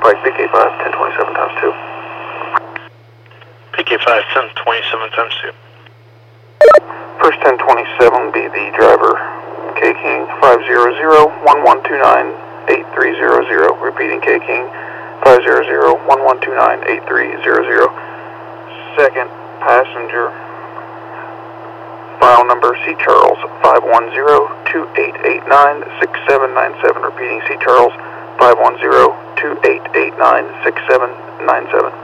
Pike PK5 1027 times 2. PK5 1027 times 2. First 1027 be the driver, K King 500-1129-8300. Repeating, K King 500-1129-8300. Second passenger, file number C Charles 510-2889-6797. Repeating, C Charles 510-2889-6797.